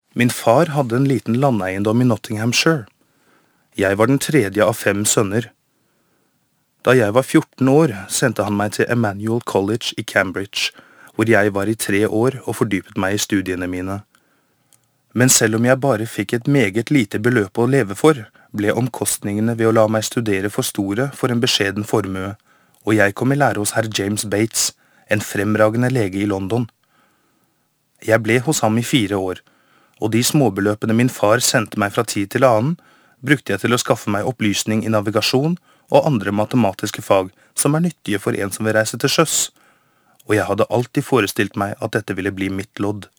Min far hadde en liten landeiendom i Nottinghamshire. Jeg var den tredje av 5 sønner. Da jeg var 14 år, sendte han meg til Emmanuel College i Cambridge, hvor jeg var i 3 år og fordypet meg i studiene mine. Men selv om jeg bare fikk et meget lite beløp å leve for, ble omkostningene ved å la meg studere for store for en beskjeden formue, og jeg kom i lære hos herr James Bates, en fremragende lege i London. Jeg ble hos ham i 4 år, og de småbeløpene min far sendte meg fra tid til annen, brukte jeg til å skaffe meg opplysning i navigasjon og andre matematiske fag som nyttige for en som vil reise til sjøs, og jeg hadde alltid forestilt meg at dette ville bli mitt lodd.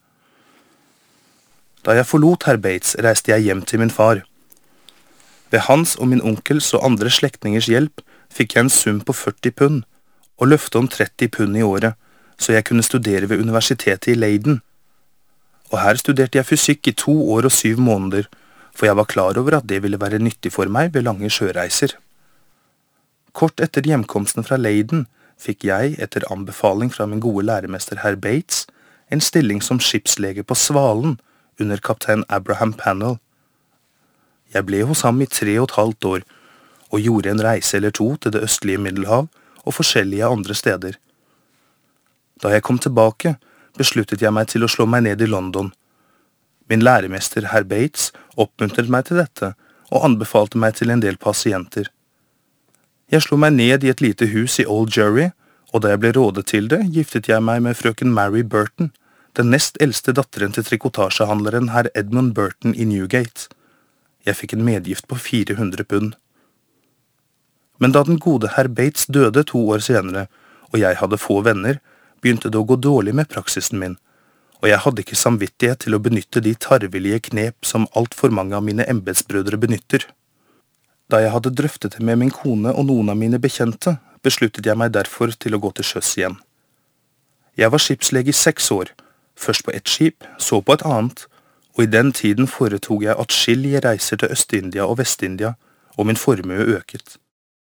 Da jeg forlot herr Bates, reiste jeg hjem til min far. Ved hans og min onkels og andre slektningers hjelp fikk jeg en sum på 40 pund, og løfte om 30 pund i året, så jeg kunne studere ved universitetet i Leiden. Og her studerte jeg fysikk i 2 år og 7 måneder, for jeg var klar over at det ville være nyttig for meg ved lange sjøreiser. Kort etter hjemkomsten fra Leiden fikk jeg, etter anbefaling fra min gode læremester herr Bates, en stilling som skipslege på Svalen under kaptein Abraham Pannell. Jeg ble hos ham i 3,5 år, og gjorde en reise eller 2 til det østlige Middelhav og forskjellige andre steder. Da jeg kom tilbake, besluttet jeg meg til å slå meg ned i London. Min læremester herr Bates oppmuntret meg til dette, og anbefalte meg til en del pasienter. Jeg slo meg ned i et lite hus i Old Jury, og da jeg ble rådet til det, giftet jeg meg med frøken Mary Burton, den nest eldste datteren til trikotasjehandleren herr Edmund Burton i Newgate. Jeg fikk en medgift på 400 pund. Men da den gode herr Bates døde 2 år senere, og jeg hadde få venner, begynte det å gå dårlig med praksisen min, og jeg hadde ikke samvittighet til å benytte de tarvelige knep som alt for mange av mine embetsbrødre benytter. Da jeg hadde drøftet det med min kone og noen av mine bekjente, besluttet jeg meg derfor til å gå til sjøs igjen. Jeg var skipslege i 6 år, først på et skip, så på et annet, og i den tiden foretok jeg atskillige reiser til Øst-India og Vest-India, og min formue øket.